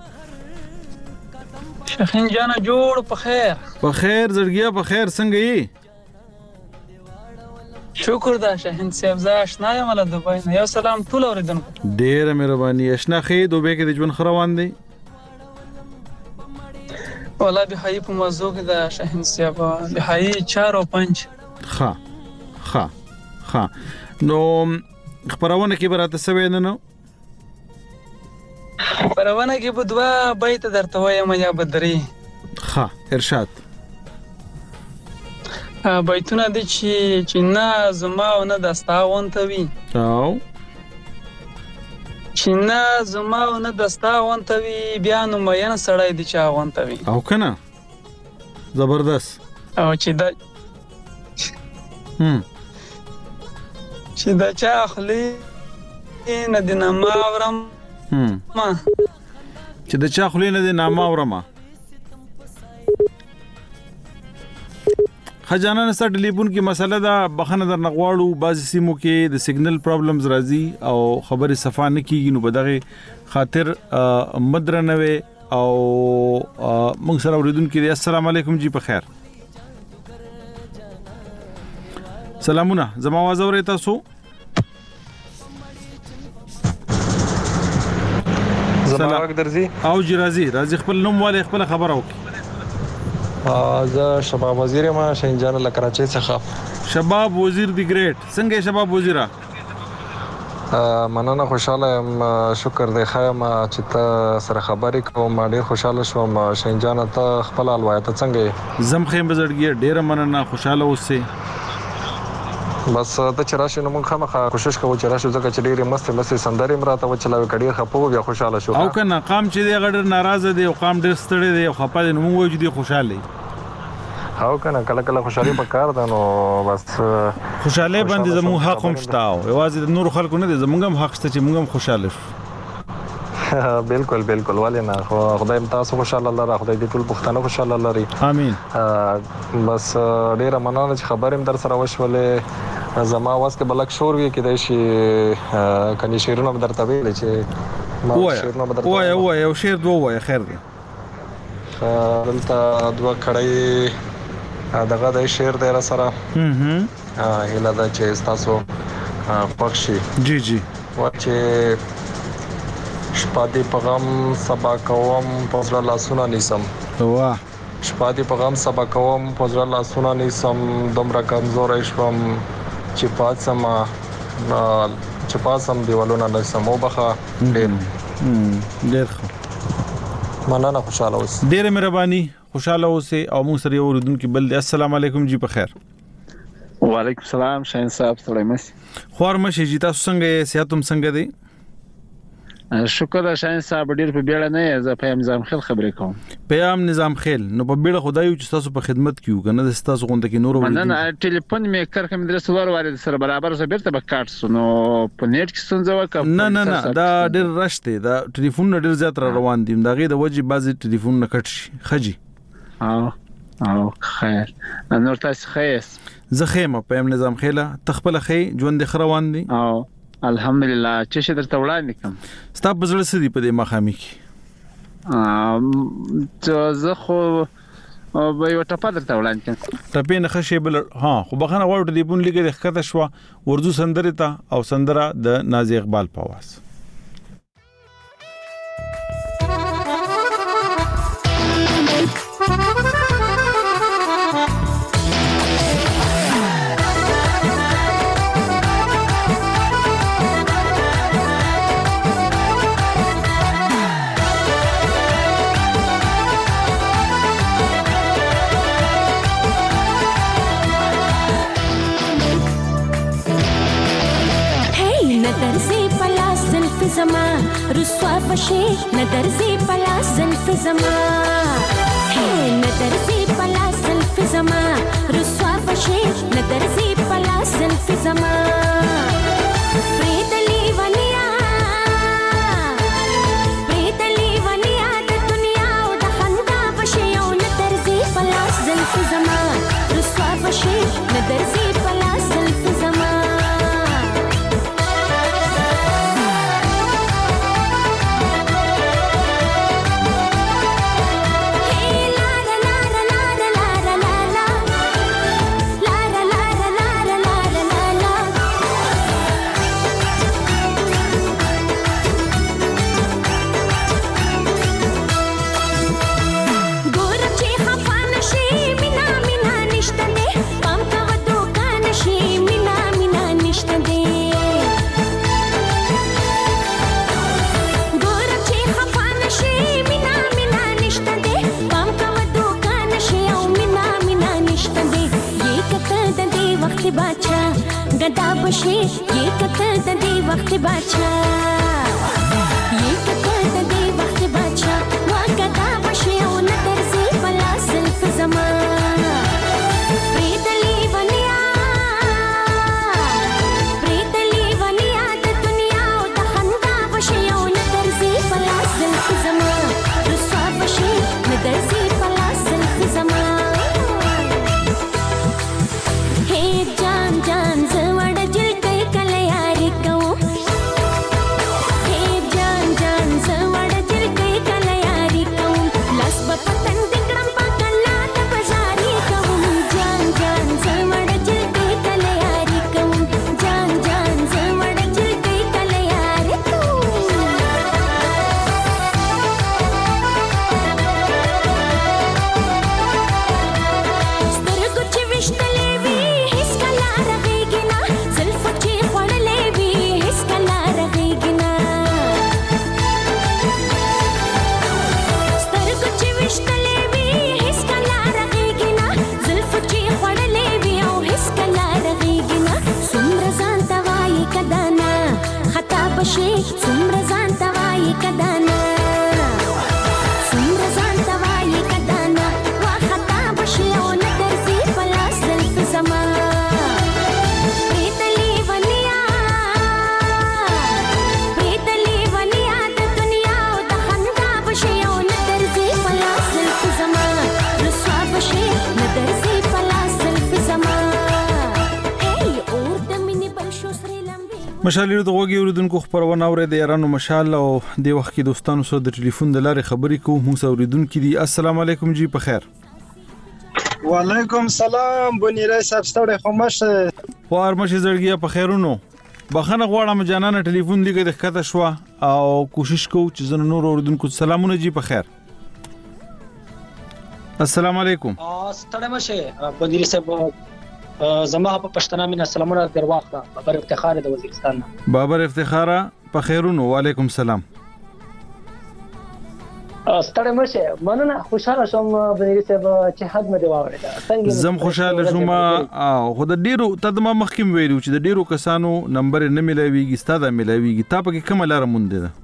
شخین جانا جوړ په خیر زړګیا په خیر څنګه یې شکر دا شهین صاحب زه آشنا یم له دوبۍ نه یو سلام ټول اوریدونکو ډېر مهرباني آشنا خې دوبۍ کې د ژوند خروان دی والله بهایی په موضوع کې د شهین صاحب بهایی 4 او 5 ها نو خبرونه کې براته سوي نه خبرونه کې په دوا بیت درته وایم یا بدري ها ارشاد بیتونه دي چې نه زما او نه دستا وانته وي او چې نه زما او نه دستا وانته وي بیا نو مېن سړی دي چې وانته وي او کنه زبردست او چې دا چا اخلي نه د نامه اورم چې د چا خلینه د نامه اورم خجانه نستا ټلیفون کې مسله دا بخنه در نغواړو بعض سیمو کې د سیګنل پرابلمز راځي او خبري صفا نه کیږي نو بدغه خاطر مدرنوي او موږ سره اوریدونکو دي. السلام علیکم جی په خیر. سلامونه زما आवाज اورئ تاسو؟ زما وخت درځي او جی راځي خپل نوم والے خپل خبر او زه شباب وزیر ما شینجان له کراچۍ څخه. شباب وزیر دی ګریټ. څنګه شباب وزیرا؟ مننه خوشاله یم شکر دی خایم چې ته سره خبرې کوم ډیر خوشاله شوم شینجان ته خپل الوایت څنګه زم خیم بزړګي ډیر مننه خوشاله اوسه. بس ته چې راشي نو موږ خامخا کوشش کوو چې راشو ځکه چې ډېرې مستې سندرې مراته وچلاوي کډیر خپو بیا خوشاله شو او کنه قام چې دی غډر ناراضه دی او قام ډېر ستړی دی او خپه دی نو موږ وایو چې دی خوشاله او کنه کله خوشالي په کار ده نو بس خوشاله باندې زموږ حق هم شته او یوازې د نور خلکو نه دی زموږ هم حق شته چې موږ هم خوشاله شو. بالکل ولې نه خدای تاسو خوشاله الله را خدای دې ټول پښتانه خوشاله لري امين. بس ډیره مننه چې خبرې در سره وشولې زما واس کې بلک شور وی کې د شي کني شیرونه درته ویل چې ما شیرونه درته وای او شیر دوه وای خیر دی دلته دوه کړای دغه د شیر د سره هله دا چې تاسو پخشي جی واچې شپادي پیغام سبا کوم پوزرا لاسونه نیسم واه شپادي پیغام سبا کوم پوزرا لاسونه نیسم دومره کمزور شوم چې پاسم دیوالونه نسم او بخا ډېر مننه خوشاله اوس ډېر مهرباني خوشاله اوسه او موږ سره اوریدونکو بل دی. السلام علیکم جی په خیر. وعلیکم السلام شاهین صاحب سره مسی خور مشي جی تاسو څنګه صحت هم څنګه دی؟ شکر شاهین صاحب ډیر په بیړه نه زه په نظام خیل خبرې کوم. پیام نظام خیل نو په بیړه خدایو چې تاسو په خدمت کیو کنه د تاسو غونډه کې نور ورته نه ټلیفون مې کار کوم درس ورواري سره برابر سره بیرته به کارت سونو په نیټ کې څنګه وکم نه دا ډیر راشته دا ټلیفون ډیر زیات روان دي دا غي د وجه بعضی ټلیفون نه کټ شي خجی او خیر نور تاسو خیس زه خیمه پیام نظام خیله تخپل خی ژوند خروان دي او الحمدلله چې شه درته وړاندې کوم ستا په زړه سدي په دې مخامي کې زه خو به یو ټپه درته وړاندې کوم ټپې نه خشې بل خو بخنه غواړو دې بون لګي د ښکته شو اردو سندره ته او سندره د نازي اقبال په आवाज. زما رسوا بشي ندرزي پلا زلف زما ندرزي پلا زلف زما رسوا بشي ندرزي پلا زلف زما پریدلی ونیا د دنیا او د خندا بشي او ندرزي پلا زلف زما رسوا بشي ندرزي پلا زلف زما गदा बशे ये कतर दे वक्त बाचा ये कतर दे वक्त बाचा वा गदा बशे ओ नदर से पला सिल्फ जमा प्रीतली वनिया द दुनिया ओ द खंदा बशे ओ नदर से पला सिल्फ जमा रसवा बशे नदर से पला सिल्फ जमा مشال د غوږی اوریدونکو خبرونه اوري د ایرانو مشال او د وخت کې دوستانو سره د ټلیفون د لارې خبرې کوو. موږ اوریدونکو دي السلام علیکم جی په خیر. وعلیکم سلام بنیره صاحب ستړي خو مشه خوار مشه زړګیا په خیرونو. بخنه غواړم جانانه ټلیفون لګه د خطه شو او کوشش کوو چې زنه نور اوریدونکو سلامونه جی په خیر. السلام علیکم. ستړي مشه بنیره صاحب زما په پښتنه مين سلامونه درواخه. بابر افتخار د وزیرستان. بابر افتخار په خیرونو. وعلیکم السلام. ستړي مشه مننه خوشاله شوم بنیره صاحب چې حد مې دی واورېده. زم خوشاله شوم او خو د ډیرو تدما مخکیم ویلو چې د ډیرو کسانو نمبر نه ملایويږي ستاده ملایويږي تا په کومه لار مونږ ده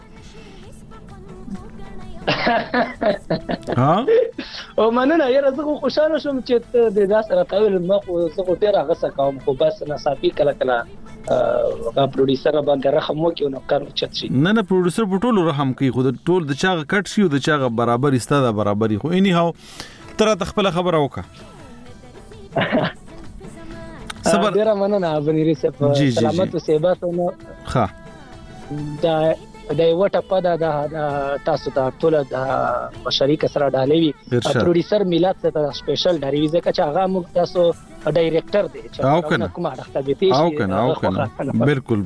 ها او مننه یاره زه خوشاله شوم چې د داس راټاول مخ او زه ډیر غوسه کوم خو بس نصافي کله کله پروډوسر باندې رحم وکي نو کار چت شي. نه پروډوسر په ټولو رحم کوي خو د ټول د چاغه کټ شي او د چاغه برابر استاده برابرۍ خو اني هاو تر خپل خبره وکړه. صبر ډیر مننه بنيري صاحب سلامت او سیبات نو ښه دا وټه پدا د تاسو ته ټول د شریک سره ډالوي پروډوسر میلاد ته سپیشل ډاریوي ځکه چې هغه موږ تاسو ډایریکټر دی چې کومه راخته دي او کنه بالکل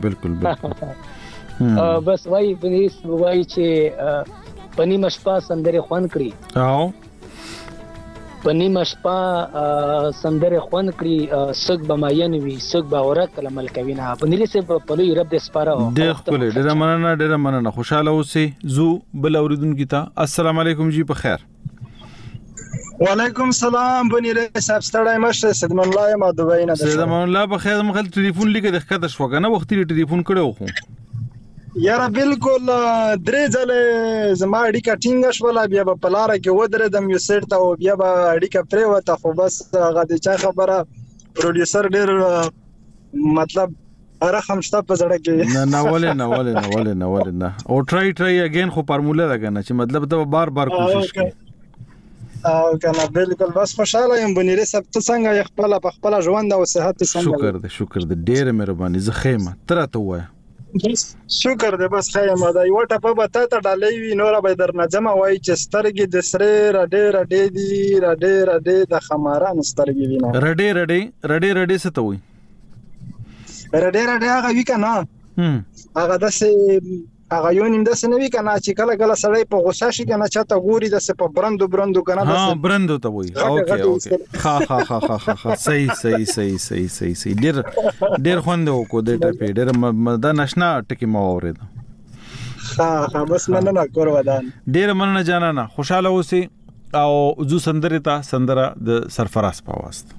بس وای بنیس وای چې پنی مشپا سندره خوان کړی او پنی مشپا سندره خوان کړی سګ بماین وی سګ باورک لمل کوینا بنیلی سه په لوی رب د سپاره ډېر خپل ډېر مننه خوشاله اوسئ. زو بل اوریدونکو ته السلام علیکم جی په خیر. وعلیکم سلام بنیره صاحب ستړی مشه سیدمن الله ما دوی نه سیدمن الله په خیر مخل ټلیفون لیکه د خطه شو کنه وختي ټلیفون کړو خو یاره بالکل درې ځله زما اړیکه ټینګه شوله بیا په پلاره کې ودرېدم یو سیټ ته او بیا به اړیکه پرېوته خو بس هغه د چا خبره پروډوسر ډېر مطلب رقم شته په زړه کې نه ولې او ټرای اگین خو فارموله ده کنه چې مطلب ته بار کوشش کوي او کنه بالکل بس خوشاله یم بنیره صاحب ته څنګه په خپل ژوند او صحت څنګه شکر دې ډېر مهرباني زه خیمه ترته وای شکر دې بس خیمه دا یو ټپه به ته ډالې نور به در نظم وای چې سترګې د سره رډې د خماران سترګې وینه رډې څه ته وای رډې هغه وی کنه هغه داسې هغه یو نیم داسې نه وی کنه چې کله سړی په غوسه شي کنه چاته ګوري داسې په برندو کنه داسې برندو ته وای اوکې ها صحیح ډېر خوند وکړو د ټپې ډېر دا نشنا ټکی ما اورید ها بس مننه کور ودان ډېر مننه جانانه خوشاله اوسئ او زو سندره د سرفراز په واسطه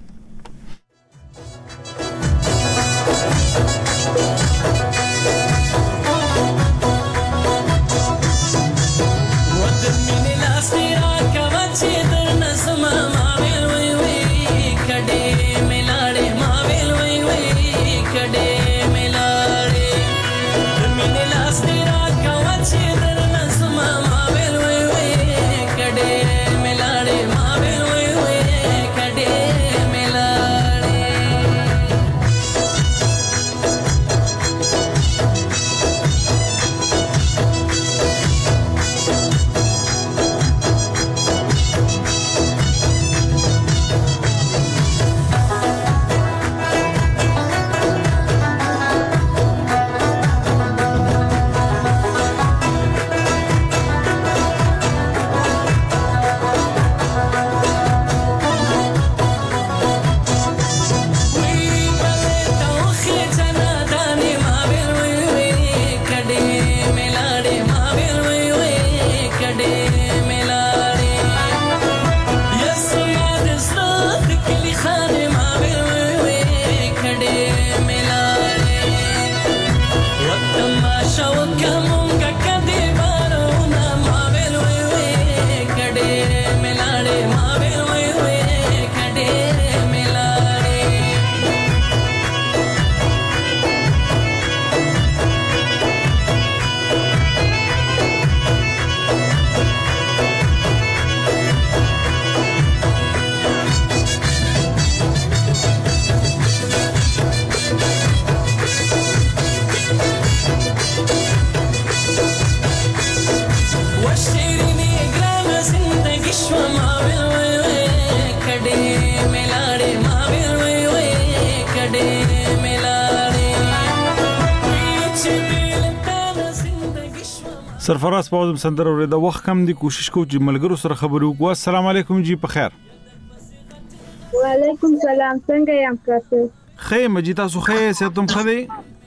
سرفراز پاوزم سندر اورې د وخت کم دی کوشش کوو چې ملګرو سره خبرې وکړو. السلام علیکم جی په خیر. وعلیکم سلام څنګه یم کاته؟ خیر مجي تاسو خیر ستم خدي؟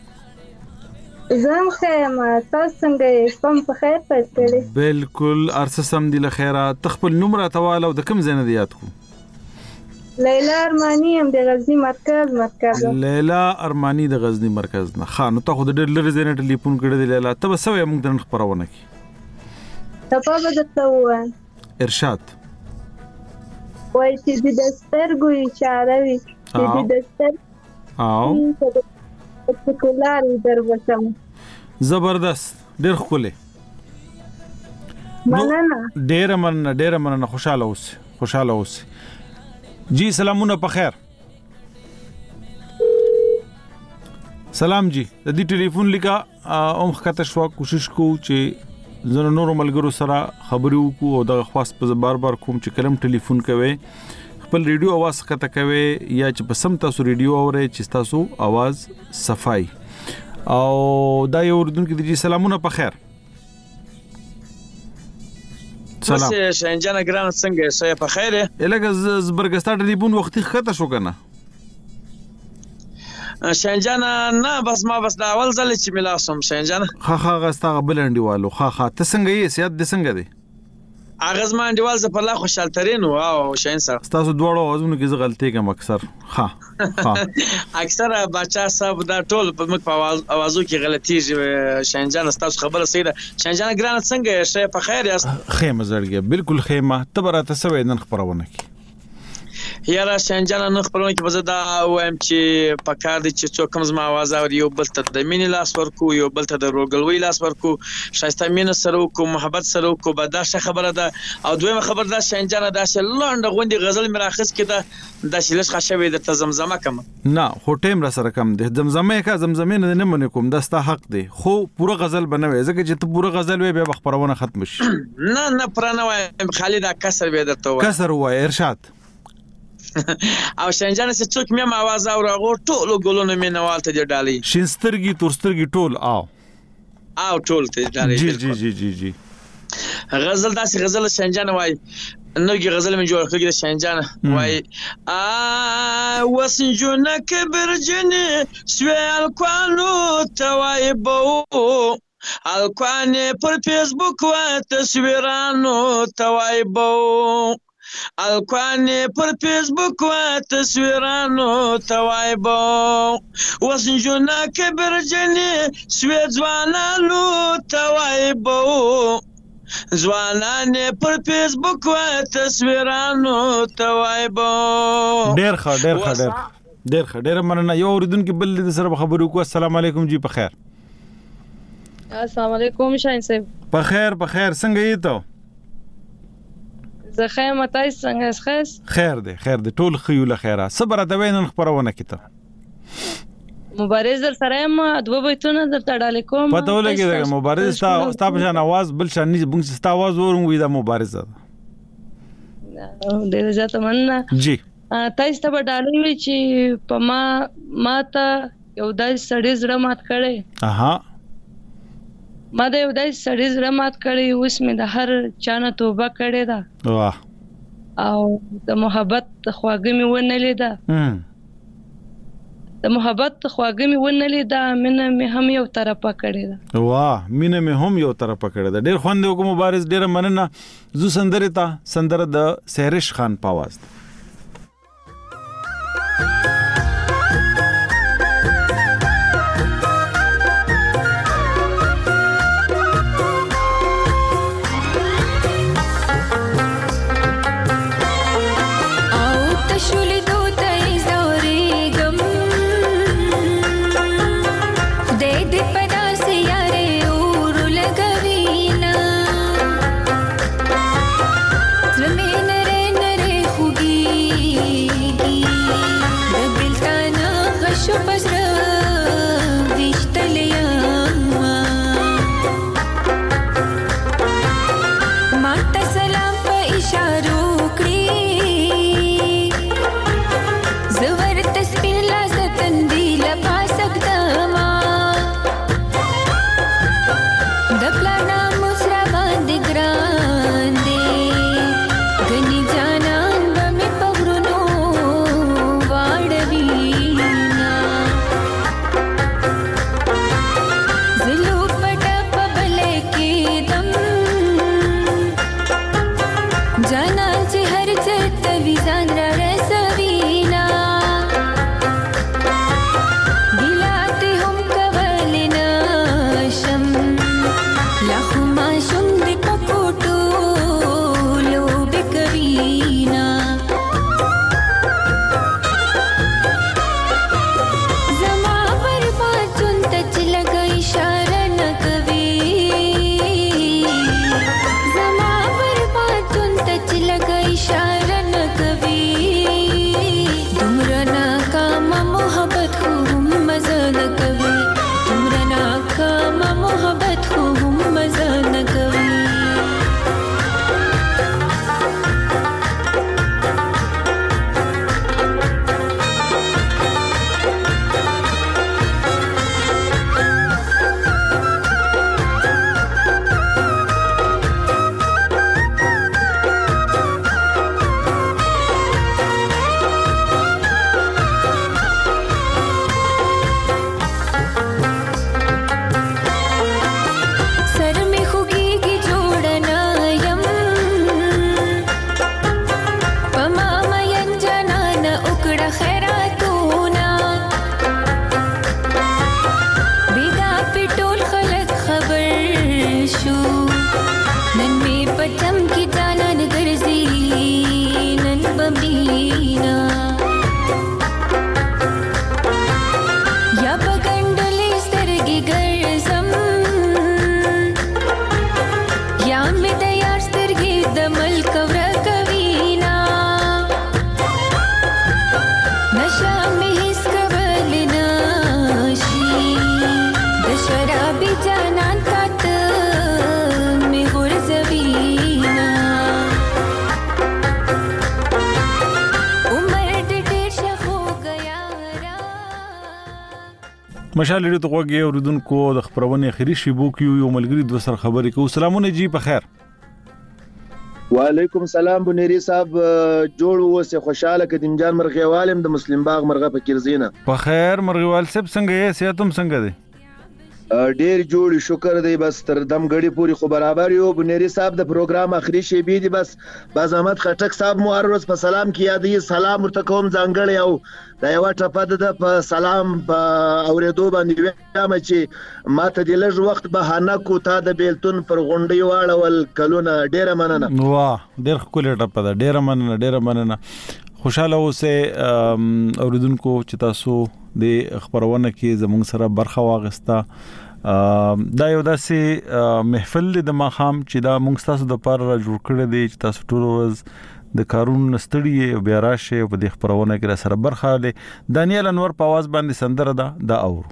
زم خیر ما تاسو څنګه یې سم په خیر پاتې؟ بالکل ارسسم دی له خیره. تخپل نوم را تواله او د کوم ځای نه دی یاد کو؟ لیلا ارمانی هم د غزنی مرکز. لیلا ارمانی د غزنی مرکز نه. خانو ته خود ډېر لري زنه ټلیفون کړی دی لیلا. ته به سوې موږ درن خبرونه کی. ته په دته و ارشاد وای چې د سترګو اشاره وي چې د سترګو او پرتیکولار در وسم. زبردست ډېر خوله. مننه ډېر مننه. خوشاله اوس. جی سلامونه په خیر. سلام جی د دې ټلیفون لیکا اوم خطه شو کوشش کو چې زنه نور ملګرو سره خبرې وکړو او د خاص په بار کوم چې کلم ټلیفون کوي خپل ریډیو आवाज خطه کوي یا چې په سم تاسو ریډیو اوري چې تاسو आवाज صفای او دا یو اردوونکو دي. سلامونه په خیر. سلام شاهنجان ګران څنګه یې په خیر یې؟ لکه زبرګستا ټلیفون وختي خطه شو کنه شاهنجان؟ نه بس ما د اول ځل چې ملاسم شاهنجان. ها غستا بلندیوالو ها ته څنګه یې سیادت د څنګه دی؟ اغاز ما انډیوال ز په لا خوشحال ترين او شاهین صاحب تاسو دوړو اوازونه کې ز غلطي کوم اکثر. اکثر بچا صاحب دا ټول په مخ په اوازو کې غلطي شاهنجان. تاسو خبره سیده شاهنجان ګران څنګه شې په خیر یاست؟ خیمه زړګي بالکل خیمه. تبراته سوي نن خبرونه کی یاره شاهنجان نن خبرونه کې بزدا وایم چې په کار دي چې څوک زما आवाज اوري یو بل ته د مینې لاس ورکو یو بل ته د روګلوي لاس ورکو شایسته مینه سره کو محبت سره کو بدا شه خبره ده. او دویمه خبر ده شاهنجان دا چې لنډ غوندي غزل مراخص کې دا شلش خشوي د زمزمه کم نه خو ټیم را سره کم ده. زمزمه کا زمزمه نه منې کوم دا ستا حق دی خو پوره غزل بنوي ځکه چې ته پوره غزل وې به خبرونه ختم شي. نه پرانه وایم خالد کسر به درته وای کسر وای ارشاد. او شاهنجان چې څوک مې आवाज اورغه ټول ګلونه مې نوالته دی ډالي شینسترګي تورسترګي ټول او ټول ته ډالي. جی غزل داسې غزل شاهنجان وای نوګي غزل من جوړ کړی شاهنجان وای وسنجونه کبر جنې سوال کوانو توایبو الکوانه پر فیسبوک و تصویرانو توایبو الکوانه پر فیسبوک و تصویرانو توایبو وسنجونه کبر جنې سوال ځوانانو توایبو ځوانانه پر فیسبوک و تصویرانو توایبو. ډېر مننه. یو اوریدونکو بل د سره خبرو کو. السلام علیکم جی په خیر. السلام علیکم شاهین صاحب. په خیر څنګه یې ته؟ زه خیر متای څنګه خیر دی ټول خیو له خیره. صبر د وینن خبرونه کیته مبارز در سره ما دوه بیتونه درته ډالې کوم. پته ولګي دا مبارز ستا په شان आवाज بل شان نه بونګ ستا आवाज ورم وې دا مبارز ده. ډېر زیاته مننه جی. تاسو ته ډالې وی چې په ما ته یو دای سړی زړه مات کړي. ما د یو دای سړی زړه مات کړي اوس مې د هر چانه توبه کړې ده. واه. او د محبت خواږه مې ونه لیده. د محبت خواږه مې ونه لیده. مینه مې هم یو طرفه کړې ده. واه مینه مې هم یو طرفه کړې ده. ډېر خوند وکړو مبارز. ډېر مننه. زو سندره د سهرش خان په आवाज ده. नरे नरे खुगी مشال لري ته وګي اوردونکو د خبرونه اخیری شیبو کیو یو ملګری د سر خبرې کو. سلامونه جی په خیر. وعلیکم السلام بنيري صاحب جوړ اوسه خوشاله قدیم جان مرغیوالم د مسلم باغ مرغه فقیر زینا په خیر. مرغیوال صاحب څنګه یې سیاتم څنګه دی؟ ډیر جوړ شکر دی بس تر دم غړي پوری خو برابر یو بنيري صاحب د پروګرام اخري شی بي دي بس باز احمد خټک صاحب مو هر ورځ په سلام کې یادې سلام ورته کوم ځانګړی او دا یو ټپه ده په سلام په اورېدو باندې وایم چې ماته د لږ وخت بهانه کو تا د بیلتون پر غونډي واړول کلونه ډیره مننه. واه ډیر خپل ټپه ده. ډیره مننه. خوشاله اوسه اوریدونکو چې تاسو د خبرونه کې زموږ سره برخه واغستا. دا یو داسې محفل د ماخام چې دا موږ تاسو د پاره جوړ کړی دی چې تاسو ټول ورځ د کارون نستړی او بیا راشه په دې خبرونه کې سره برخه لې. دانیال انور په आवाज باندې سندره ده دا اورو.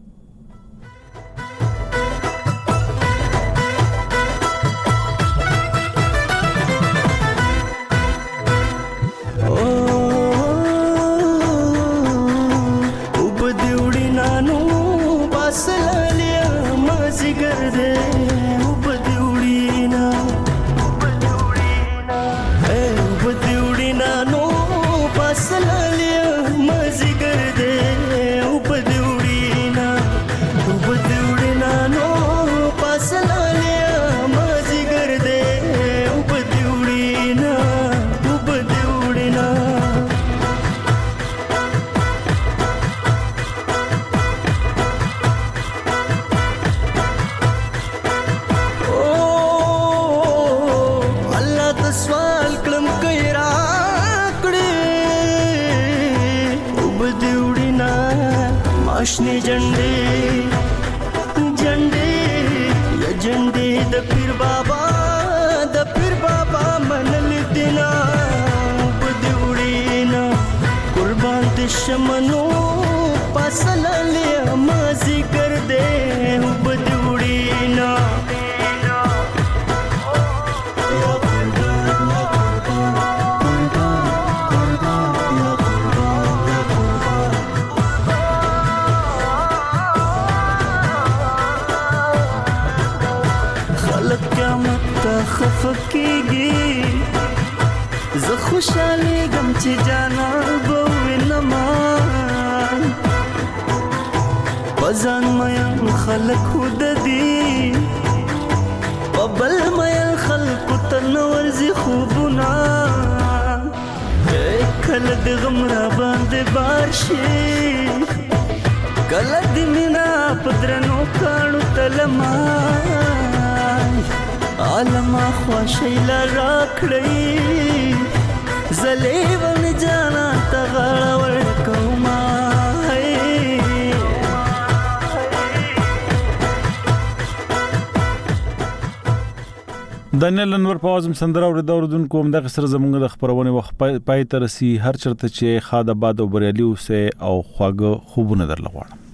آشنے جھنڈے یا جھنڈے د پیر بابا منل دینا بدوڑینا قربان د شمنو پاسل لیا مازی کر دے بدوڑینا. خفکیږي زه خوشاله غم چې جانا بوینما وزن مې خلق خود دي وبل مې خلق تنور زی خوبنا کله د غم را باندې بارشي کله د مینا پدرنو کانو تلما عالما خوشیلا راکړی زلې ون جانا تغړ ور کوما. دانیال انور په आवाज سندره اور د اوردونکو هم د قصر زمونږ د خبرونه وخت پای ترسي هر چرته چې خاده باد او بریالي اوسه او خواږه خوبونه درلغواړم.